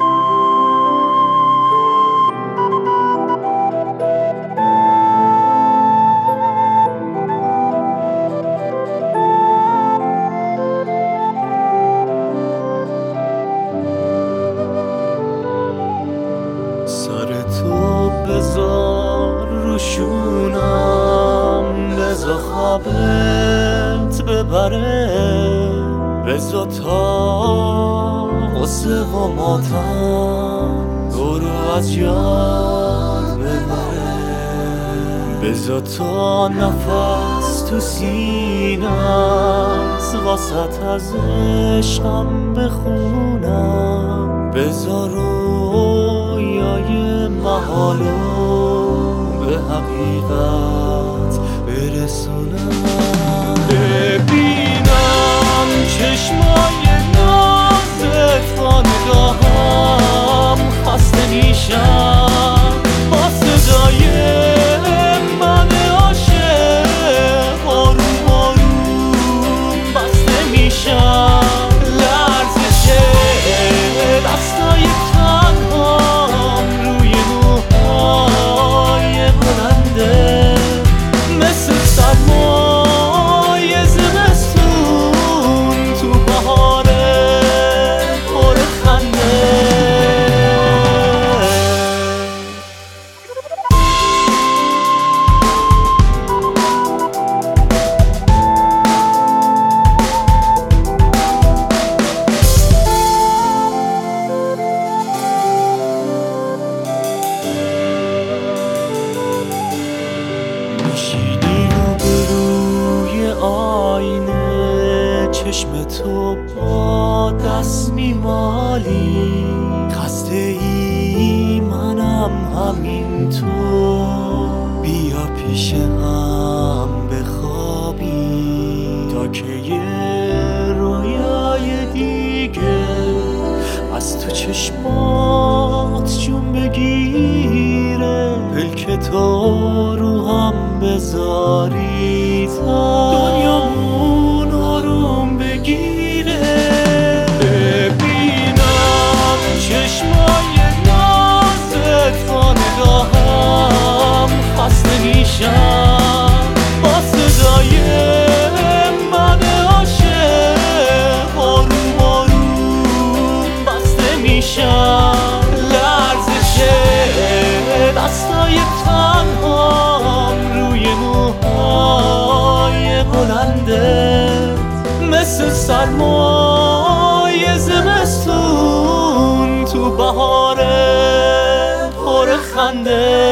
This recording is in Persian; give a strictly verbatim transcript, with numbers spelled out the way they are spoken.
سر تو بذار روشونم، بذار خوابت ببره، بذار تا غصه و ماتم تو رو از یاد ببره، بذار تا نفس تو سینه‌ت واسط از عشقم بخونم، بذار رویای محالو به حقیقت برسونم. ببینم چشمای نازت با نگاهم خسته میشم، با صدای من عاشق آروم آروم بسته میشم، لرزش دستای تنهام روی موهای بلنده، مثل سرمای زمستون تو بهار پر خنده. میشینی روبروی آینه، چشم تو با دست میمالی، خسته ای منم همینطور، بیا پیش هم بخوابی تا که یه رویای دیگه از تو چشمات جون بگیره، پلک تو رو هم بذاری تا دنیامون آروم بگیره. ببینم چشمای نازت با نگاهم خسته میشم، با صدای من عاشق آروم آروم بسته میشم، لرزش دستای تنهام روی موهای بلندت، مثل سرمای زمستون تو بهار پر خنده.